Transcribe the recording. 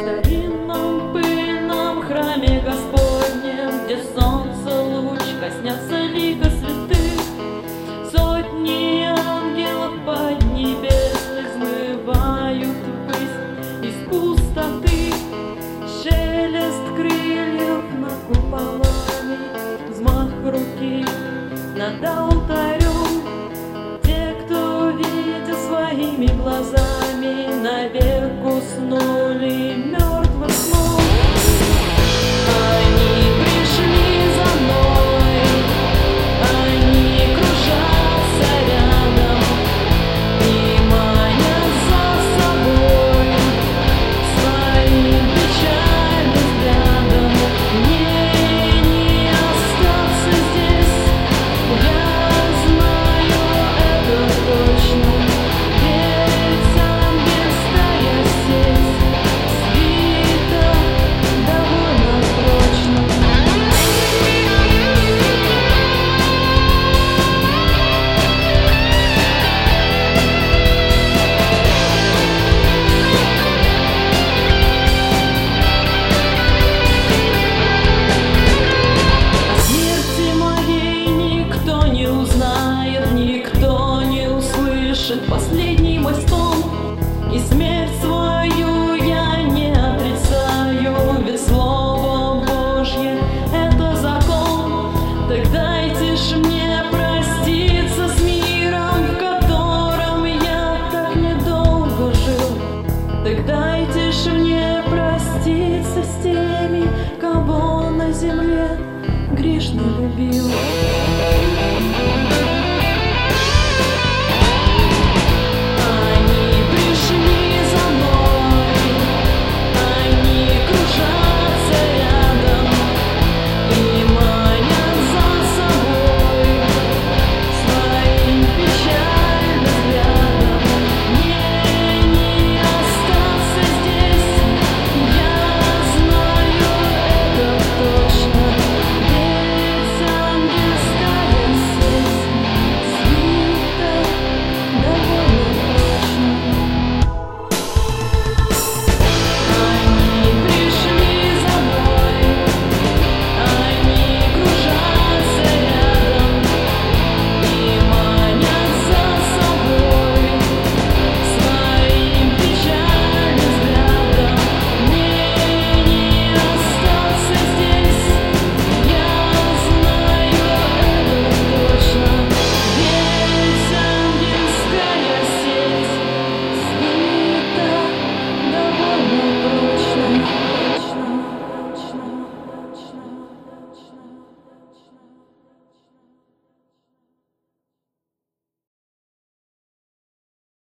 старинном пыльном храме Господнем, где солнце луч коснется лика святых, сотни ангелов поднебесных взмывают ввысь из пустоты. Шелест крыльев над куполами, взмах руки над алтарем. Те, кто видя своими глазами, навек уснули мертвым сном. Они пришли за мной, они кружатся рядом и манят за собой своим печальным взглядом. Мне не остаться здесь, я знаю это точно. Ведь ангел стая здесь свита довольно прочно. О смерти моей никто не узнает, никто не услышит последний мой стон. И смерть свою я не отрицаю, ведь Слово Божье — это закон. Так дайте ж мне проститься с миром, в котором я так недолго жил. Так дайте ж мне проститься с теми, кого на земле грешно любил.